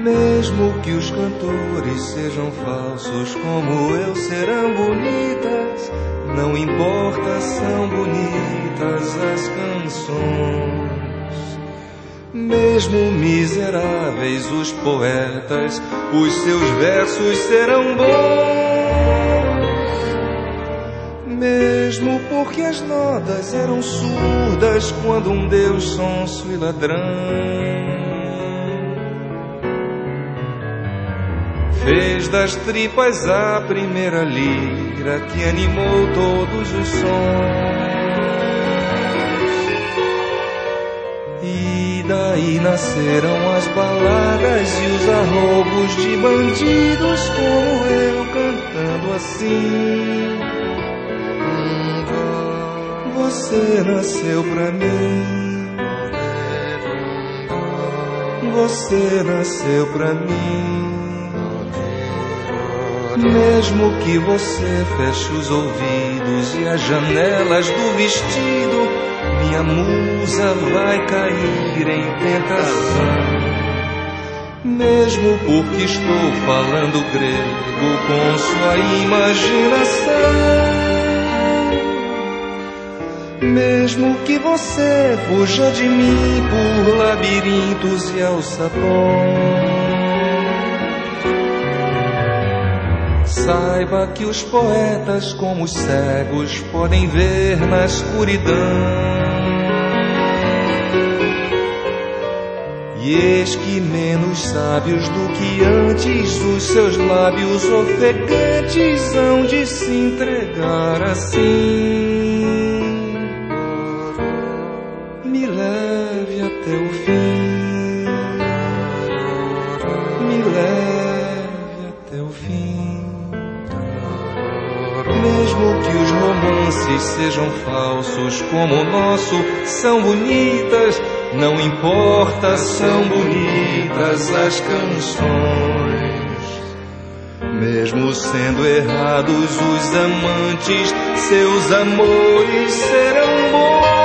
Mesmo que os cantores sejam falsos, como eu, serão bonitas. Não importa, são bonitas as canções. Mesmo miseráveis os poetas, os seus versos serão bons. Mesmo porque as notas eram surdas quando um Deus sonso e ladrão fez das tripas a primeira lira que animou todos os sons. E daí nasceram as baladas e os arroubos de bandidos, como eu cantando assim. Você nasceu pra mim, você nasceu pra mim. Mesmo que você feche os ouvidos e as janelas do vestido, minha musa vai cair em tentação. Mesmo porque estou falando grego com sua imaginação. Mesmo que você fuja de mim por labirintos e alçapões, saiba que os poetas, como os cegos, podem ver na escuridão. E eis que menos sábios do que antes, os seus lábios ofegantes hão de se entregar assim. Me leve até o fim, me leve até o fim. Mesmo que os romances sejam falsos, como o nosso, são bonitas. Não importa, são bonitas as canções. Mesmo sendo errados os amantes, seus amores serão bons.